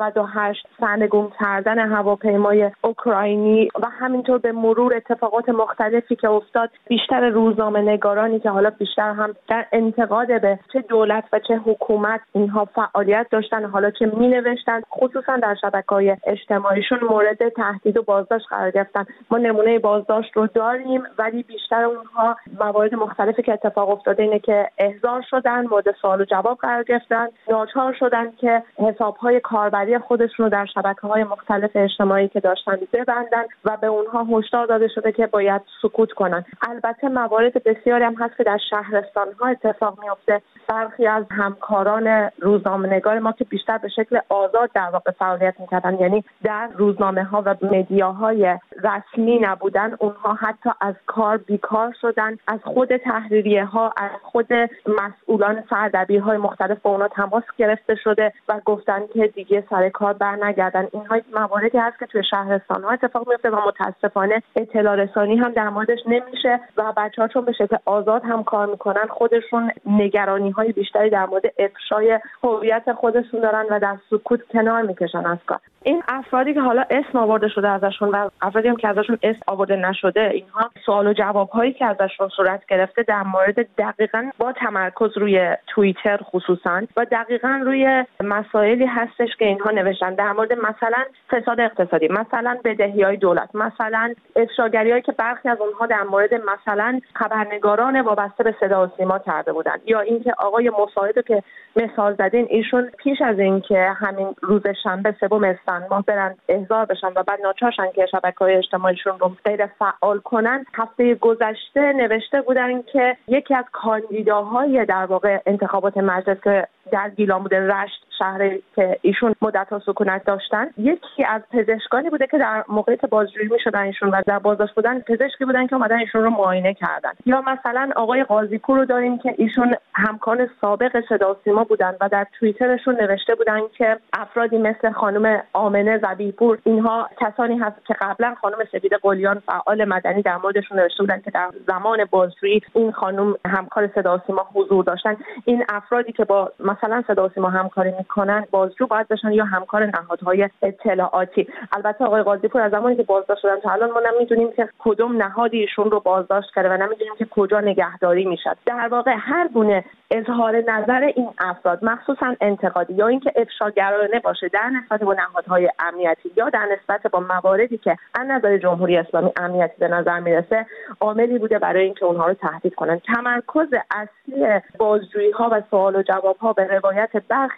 98، سرنگون کردن هواپیمای اوکراینی و همینطور به مرور اتفاقات مختلفی که افتاد، بیشتر روزنامه‌نگارانی که حالا بیشتر هم در انتقاد به چه دولت و چه حکومت اینها فعالیت داشتن، حالا چه می‌نوشتن، خصوصا در شبکه‌های اجتماعیشون مورد تهدید و بازداشت قرار گرفتن. ما نمونه بازداشت رو داریم، ولی بیشتر اونها موارد مختلفی که اتفاق افتاده اینه که احضار شدن، مورد سوال و جواب قرار گرفتن، ناچار شدن که حساب‌های کاربری خودشون رو در شبکه‌های مختلف اجتماعی که داشتن ببندن و به اونها هشدار داده شده که باید سکوت کنن. البته موارد بسیاری هم هست که در شهرستان‌ها اتفاق میفته. برخی از همکاران روزنامه‌نگار ما که بیشتر به شکل آزاد در واقع فعالیت می‌کردن، یعنی در روزنامه‌ها و مدیاهای رسمی نبودن، اونها حتی از کار بیکار شدن. از خود تحریریه‌ها، از خود مسئولان سردبیرهای مختلف با اونها تماس گرفته شده و گفتن که دیگه سر کار برنگردن. اینها مواردی هست که توی شهرستان‌ها اتفاق میفته و متاسفانه اطلاع رسانی هم در موردش نمیشه و بچه‌ها چون به شکل آزاد هم کار میکنن، خودشون نگرانی‌های بیشتری در مورد افشای هویت خودشون دارن و در سکوت کنار میکشن از کار. این افرادی که حالا اسم آورده شده ازشون و افرادی هم که ازشون اسم آورده نشده، اینها سوال و جواب‌هایی که ازشون صورت گرفته در مورد دقیقاً با تمرکز روی توییتر خصوصاً و دقیقاً روی مسائلی هستش که اینها نوشتن، در مورد مثلا فساد اقتصادی، مثلا بدهی‌های دولت، مثلا افشاگری‌هایی که برخی از اونها در مورد مثلا خبرنگاران وابسته به صدا و سیما کرده بودن، یا اینکه آقای مساعد که مثال زدین، ایشون پیش از اینکه همین روز شنبه 3 اسفند ماه برن احضار بشن و بعد ناچارشن که شبکه‌های اجتماعیشون رو غیر فعال کنن، هفته گذشته نوشته بودن که یکی از کاندیداهای در واقع انتخابات مجلس که در گیلان بوده، رشت، شهری که ایشون مدت‌ها سکونت داشتن، یکی از پزشکانی بوده که در موقعیت بازجویی می‌شدن ایشون و در بازداشت بودن، پزشکی بودن که اومدن ایشون رو معاینه کردن. یا مثلا آقای قاضی‌پور رو داریم که ایشون همکار سابق صدا و سیما بودن و در توییترشون نوشته بودن که افرادی مثل خانم آمنه ذبیح‌پور، اینها کسانی هست که قبلا خانم سپیده قلیان فعال مدنی در موردشون نوشته بودن که در زمان بازجویی این خانم همکار صدا و سیما حضور داشتن. این افرادی که با مثلا صدا و سیما همکاری میکنن بازجو باید بشن یا همکار نهادهای اطلاعاتی. البته آقای قاضی‌پور از زمانی که بازداشت شدن تا الان ما نمیدونیم که کدوم نهادی ایشون رو بازداشت کرده و نمیدونیم که کجا نگهداری میشد. در واقع هر گونه اظهار نظر این افراد، مخصوصا انتقادی یا اینکه افشاگرانه باشه در نسبت با نهادهای امنیتی یا در نسبت با مواردی که از نظر جمهوری اسلامی امنیتی به نظر میرسه، عاملی بوده برای اینکه اونها رو تهدید کنن. تمرکز اصلی بازجویی ها و سوال و جواب ها به روایت برخی از این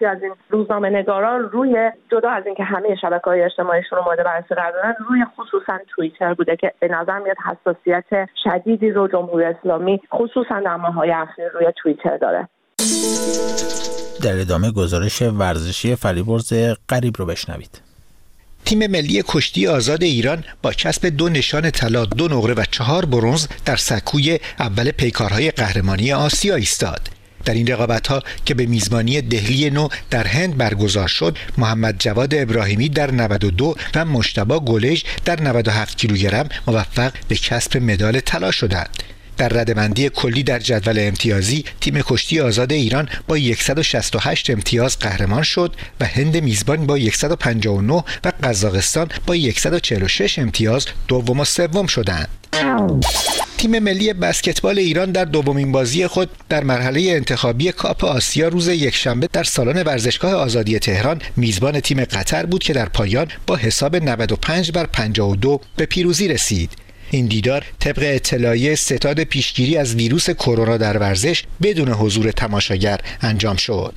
روزنامه‌نگاران روی جدا از اینکه همه شبکه‌های اجتماعیشون رو مورد بررسی قرار دادن، روی خصوصا توییتر بوده که به نظر میاد حساسیت شدیدی رو جمهوری اسلامی خصوصا در ماه‌های اخیر روی توییتر داره. در ادامه گزارش ورزشی فریبرز غریب رو بشنوید. تیم ملی کشتی آزاد ایران با کسب 2 نشان طلا، 2 نقره و 4 برنز در سکوی اول پیکارهای قهرمانی آسیا ایستاد. در این رقابت‌ها که به میزبانی دهلی نو در هند برگزار شد، محمد جواد ابراهیمی در 92 و مجتبی گلیج در 97 کیلوگرم موفق به کسب مدال طلا شدند. در رده‌بندی کلی در جدول امتیازی تیم کشتی آزاد ایران با 168 امتیاز قهرمان شد و هند میزبان با 159 و قزاقستان با 146 امتیاز دوم و سوم شدند. تیم ملی بسکتبال ایران در دومین بازی خود در مرحله انتخابی کاپ آسیا روز یکشنبه در سالن ورزشگاه آزادی تهران میزبان تیم قطر بود که در پایان با حساب 95-52 به پیروزی رسید. این دیدار طبق اطلاعیه ستاد پیشگیری از ویروس کرونا در ورزش بدون حضور تماشاگر انجام شد.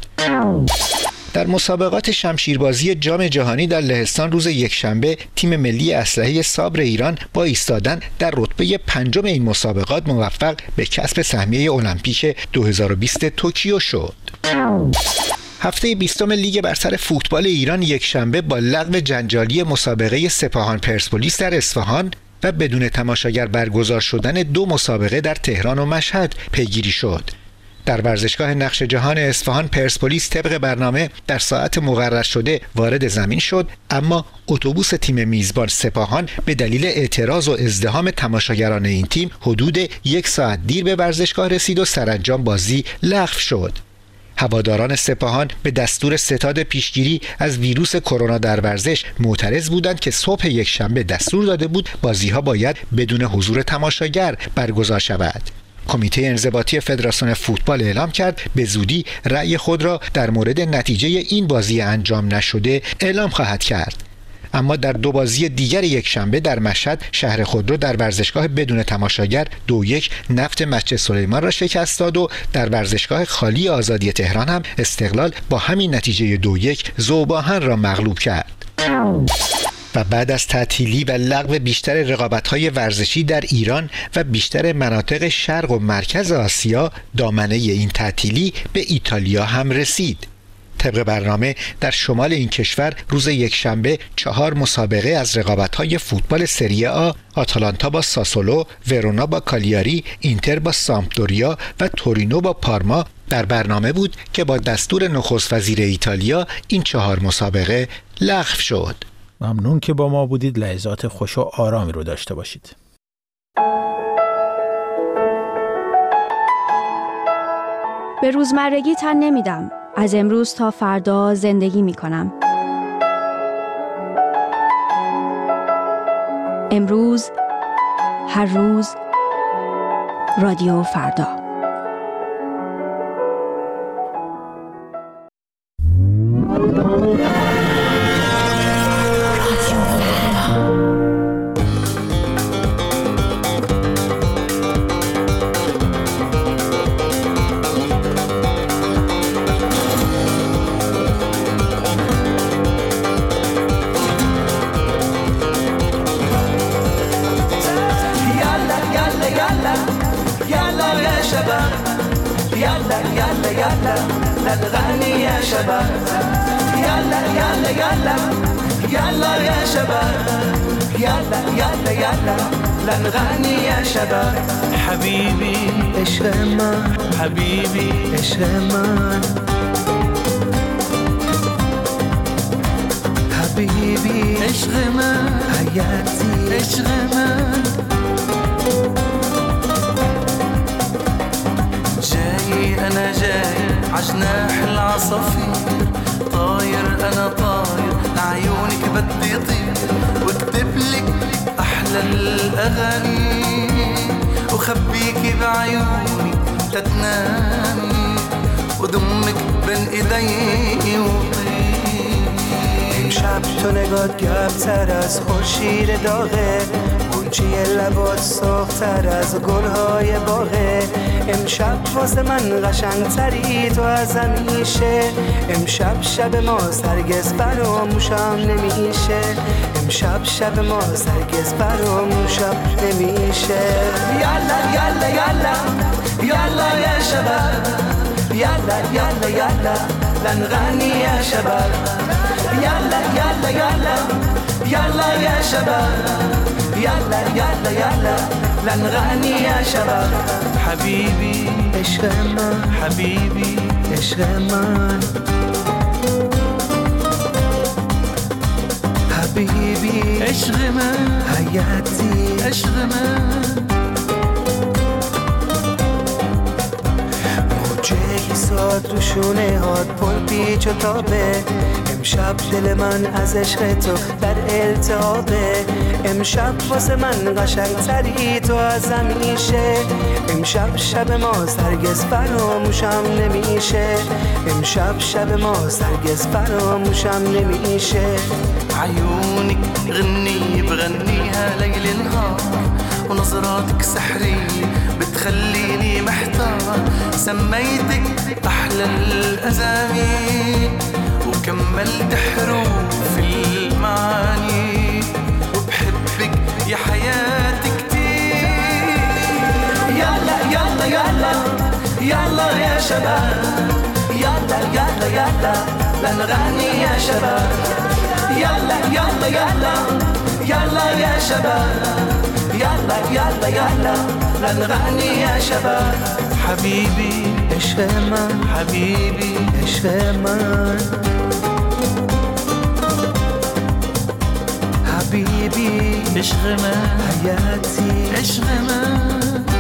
در مسابقات شمشیربازی جام جهانی در لهستان روز یکشنبه تیم ملی اسلحه صابر ایران با ایستادن در رتبه 5 این مسابقات موفق به کسب سهمیه المپیک 2020 توکیو شد. هفته 20 لیگ برتر فوتبال ایران یکشنبه با لغو جنجالی مسابقه سپاهان پرسپولیس در اصفهان و بدون تماشاگر برگزار شدن 2 مسابقه در تهران و مشهد پیگیری شد. در ورزشگاه نقش جهان اصفهان پرسپولیس طبق برنامه در ساعت مقرر شده وارد زمین شد، اما اتوبوس تیم میزبان سپاهان به دلیل اعتراض و ازدحام تماشاگران این تیم حدود 1 ساعت دیر به ورزشگاه رسید و سرانجام بازی لغو شد. هواداران سپاهان به دستور ستاد پیشگیری از ویروس کرونا در ورزش معترض بودند که صبح یکشنبه دستور داده بود بازی‌ها باید بدون حضور تماشاگر برگزار شود. کمیته انضباطی فدراسیون فوتبال اعلام کرد به زودی رأی خود را در مورد نتیجه این بازی انجام نشده اعلام خواهد کرد. اما در 2 بازی دیگر یکشنبه در مشهد شهر خودرو در ورزشگاه بدون تماشاگر 2-1 نفت مسجد سلیمان را شکست داد و در ورزشگاه خالی آزادی تهران هم استقلال با همین نتیجه 2-1 ذوب‌آهن را مغلوب کرد. و بعد از تعطیلی و لغو بیشتر رقابت‌های ورزشی در ایران و بیشتر مناطق شرق و مرکز آسیا، دامنه این تعطیلی به ایتالیا هم رسید. طبق برنامه در شمال این کشور روز یکشنبه 4 مسابقه از رقابت‌های فوتبال سری آ، آتالانتا با ساسولو، ورونا با کالیاری، اینتر با سامپدوریا و تورینو با پارما در برنامه بود که با دستور نخست وزیر ایتالیا این 4 مسابقه لغو شد. ممنون که با ما بودید. لحظات خوش و آرامی رو داشته باشید. به روزمرگی تن نمیدم. از امروز تا فردا زندگی میکنم. امروز، هر روز، رادیو فردا. نغني يا شباب يلا يلا يلا يلا يا شباب يلا يلا يلا نغني يا شباب حبيبي اشهمان حبيبي اشهمان حبيبي اشهمان حياتي اشهمان أنا جاي عجناح العصافير طاير أنا طاير لعيونك بدي طير واكتبلك أحلى الأغاني وخبيكي بعيوني تتنامي ودمك بين إيدي وطير امشب تو نگات گرم‌تر از خورشید داغه گونچه لبات سرخ‌تر از گل‌های باغه امشب واسه من قشنگتری تو از همیشه. امشب شب ما هرگز فراموشم نمیشه. امشب شب ما هرگز فراموشم نمیشه. یالا یالا یالا یالا یا شباب، یالا یالا یالا لنغني يا شباب. يلا يلا يلا يلا يا شباب، يلا يلا يلا لنغني يا شباب. حبيبي عشق من، حبيبي عشق من، حبيبي عشق من، حياتي عشق من. ساد رو شونه هات پل پیچ و تابه. امشب دل من از عشق تو در التهابه. امشب واسه من قشنگتری تو از همیشه. امشب شب ما هرگز فراموشم نمیشه. امشب شب ما هرگز فراموشم نمیشه. عيونك غني بغنيها ليل نهار، ونظراتك سحري بتخليني محتار. سميتك أحلى الأسامي وكملت حروف المعاني، وبحبك يا حياتي كتير. يلا يلا يلا يلا يا شباب، يلا يلا يلا لنغني يا شباب. يلا يلا يلا يلا يا شباب، يلا يلا يلا لنغني يا شباب. حبيبي عشق من، حبيبي عشق من، حبيبي عشق من، حياتي عشق من.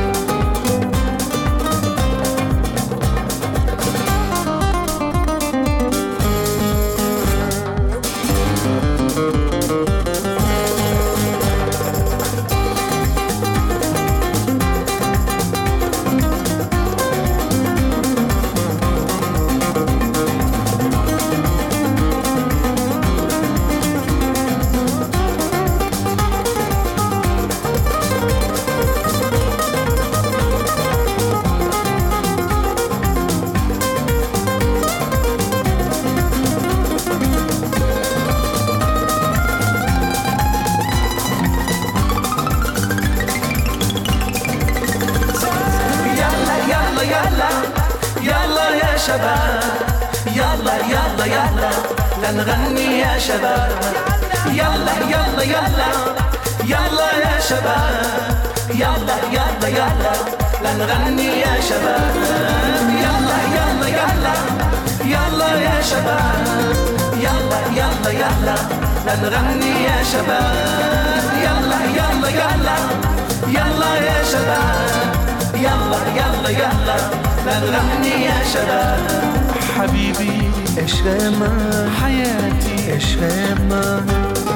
لنغني يا شباب. يلا يلا يلا يلا يا شباب، يلا يلا يلا لنغني يا شباب. يلا يلا يلا يلا يا شباب، يلا يلا يلا لنغني يا شباب. يلا يلا يلا يلا يا شباب، يلا يلا يلا لنغني يا شباب. حبيبي عشق من، حياتي عشق من،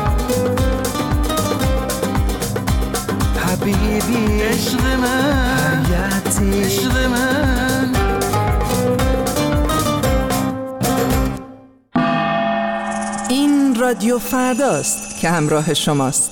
حبيبي عشق من، حياتي عشق من. این رادیو فرداست که همراه شماست.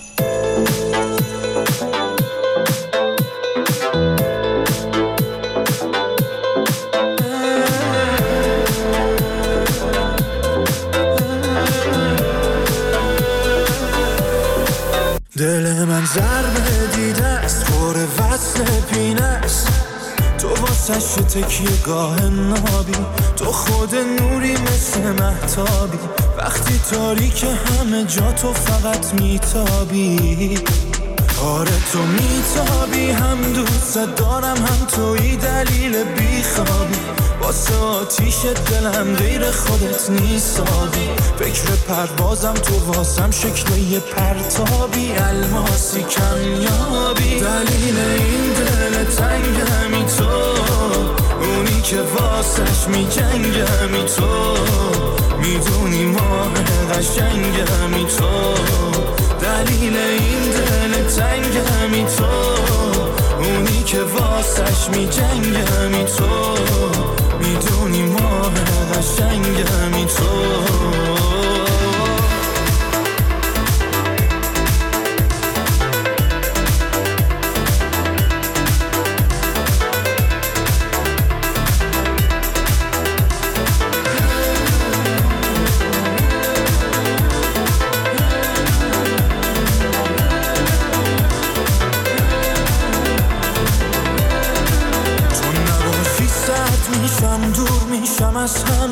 دل من ضربه دیده است، پر وصل پینه است. تو واسش تکیه گاه نابی، تو خود نوری مثل مهتابی. وقتی تاریک همه جا تو فقط میتابی. آره تو میتابی، هم دوست دارم هم توی دلیل بیخوابی. واسه آتیش دلم غیر خودت نیستابی. فکر پروازم تو واسم شکل یه پرتابی. الماسی کمیابی، دلیل این دل تنگمی تو. اونی که واسش میجنگمی تو. میدونی ماه قشنگمی تو. دلیل این دل تنگمی تو. اونی که واسش میجنگمی تو. میدونی ماه قشنگمی تو.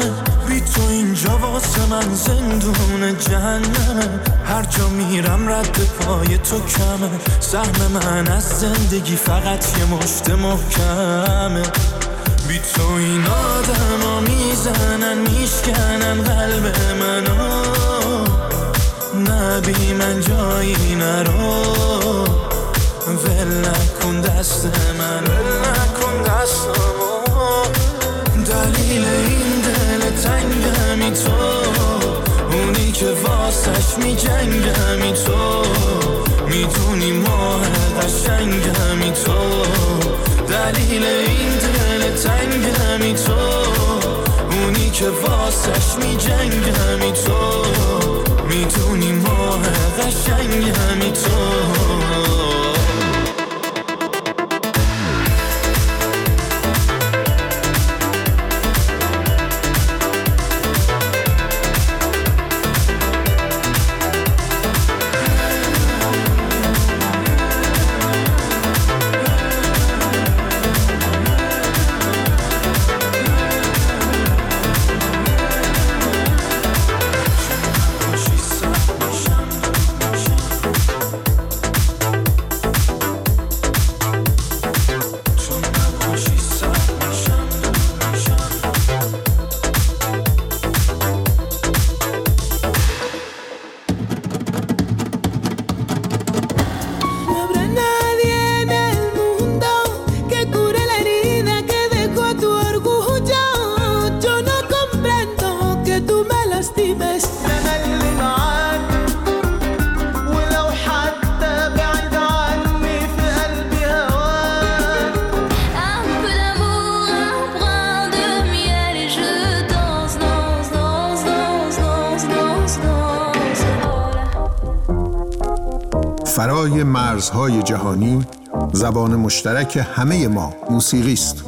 بی تو اینجا واسه من زندون جهنمه. هر جا میرم رد پای تو کمه. سهم من از زندگی فقط یه مشت محکمه. بی تو این آدم ها میزنن میشکنن قلب منو. نه بی من جایی نرو. ول نکن دست من، ول نکن دستمو. دلیل این دل تنگمی تو، اونی که واسش میجنگمی تو. میدونی ماه قشنگمی تو. دلیل این دل تنگمی تو، اونی که واسش میجنگمی تو. میدونی ماه قشنگمی تو. فرای مرزهای جهانی، زبان مشترک همه ما موسیقی است.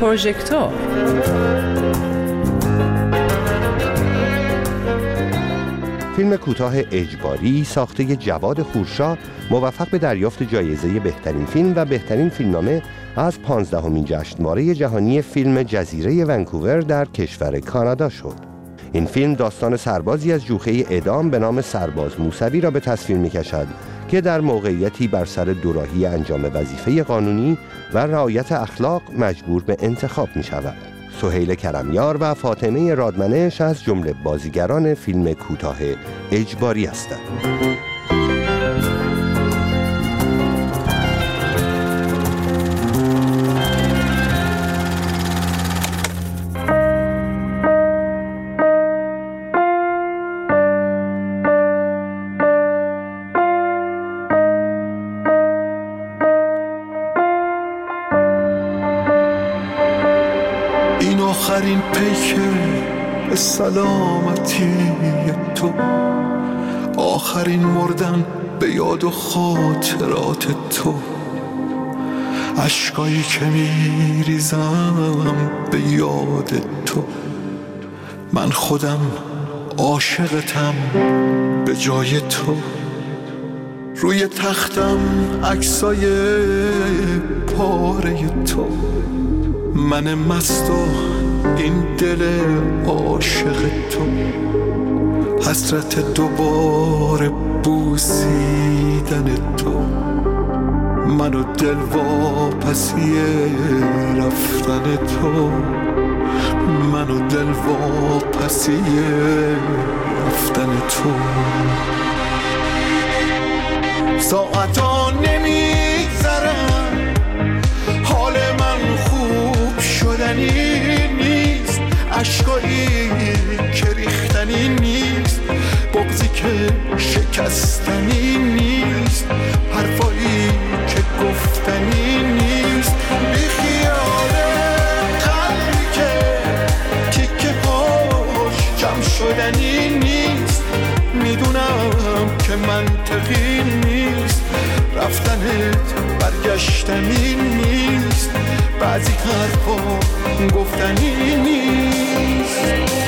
پروژکتور. فیلم کوتاه اجباری ساخته جواد خورشا موفق به دریافت جایزه بهترین فیلم و بهترین فیلمنامه از 15مین جشنواره جهانی فیلم جزیره ونکوور در کشور کانادا شد. این فیلم داستان سربازی از جوخه اعدام به نام سرباز موسوی را به تصویر می‌کشد که در موقعیتی بر سر دوراهی انجام وظیفه قانونی و رعایت اخلاق مجبور به انتخاب می‌شود. سهیل کرمیار و فاطمه رادمنش از جمله بازیگران فیلم کوتاه اجباری هستند. آخرین پیکر سلامتی تو، آخرین مردن به یاد و خاطرات تو، اشکایی که میریزم به یاد تو. من خودم عاشقتم به جای تو، روی تختم عکسای پاره تو، من مست و این دل عاشق تو، حسرت دوباره بوسیدن تو، من و دل واپسی رفتن تو، من و دل واپسی رفتن تو. ساعتا نمیگذرن، حال من خوب شدنی نیست، اشکایی که ریختنی نیست، بغضی که شکستنی نیست، حرفایی که گفتنی نیست، بی خیال قلبی که تیکه هاش جمع شدنی نیست. میدونم که منطقی نیست، رفتنت برگشتنی نیست، بعضی حرفا گفتنی نیست.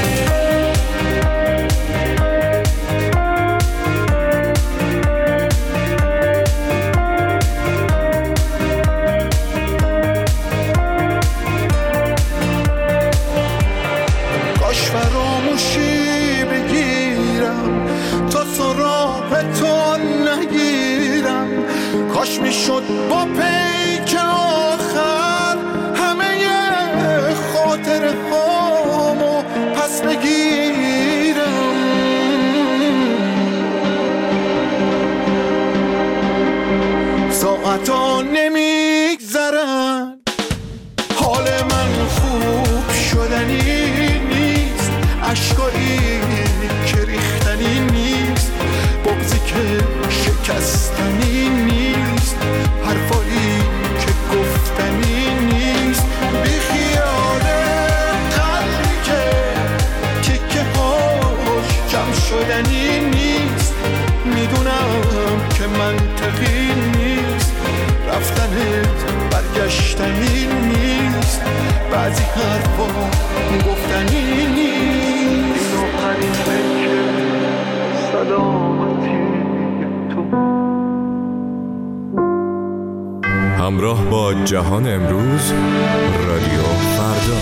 کاش فراموشی بگیرم تا سراغ تو نگیرم، کاش میشد با پیک آخر همه خاطر هامو پس بگیرم. ساعتا نمیگذرن، حال من خوب شدنی نیست، اشکایی که ریختنی نیست، بغضی که شکستنی نیست، حرفایی که گفتنی نیست، بی خیال قلبی که تیکه هاش جمع شدنی نیست. میدونم که منطقی نیست، رفتنت برگشتنی نیست، بعضی حرفا گفتنی نیست. آخرین پیکر سلامتی تو. همراه با جهان امروز، رادیو فردا.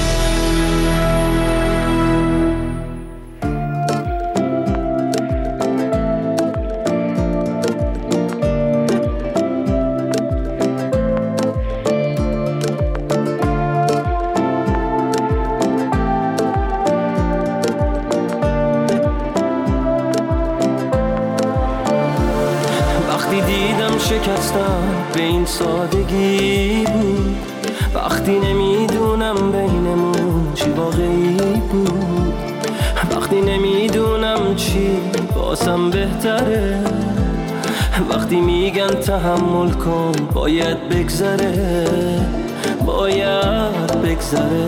شکستم به این سادگی بود، وقتی نمیدونم بینمون چی واقعی بود، وقتی نمیدونم چی واسم بهتره، وقتی میگن تحمل کن باید بگذره، باید بگذره.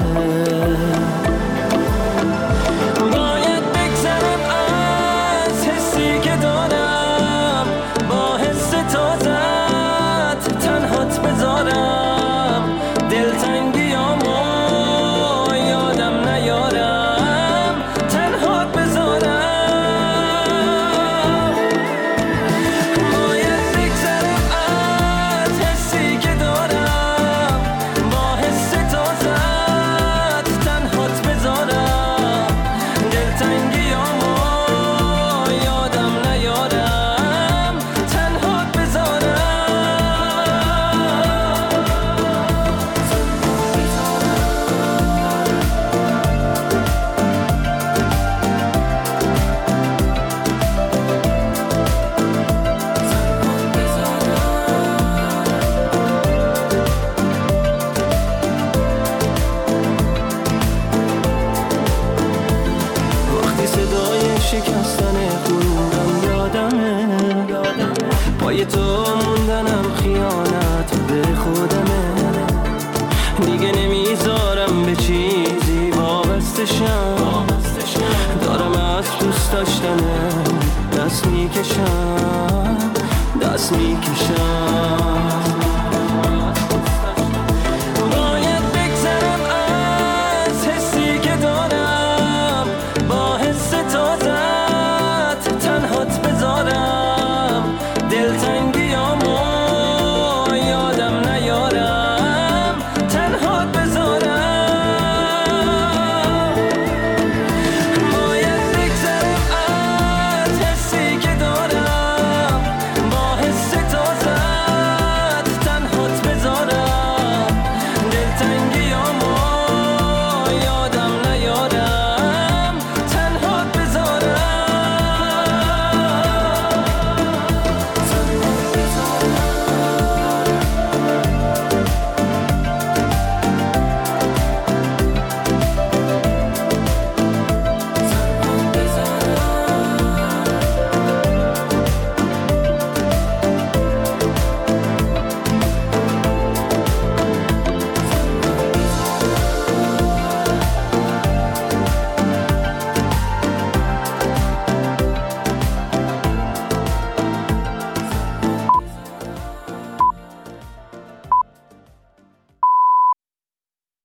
دلتنگیامو دیگه نمیذارم به چیزی وابستشم، دارم از دوست داشتنم دست میکشم.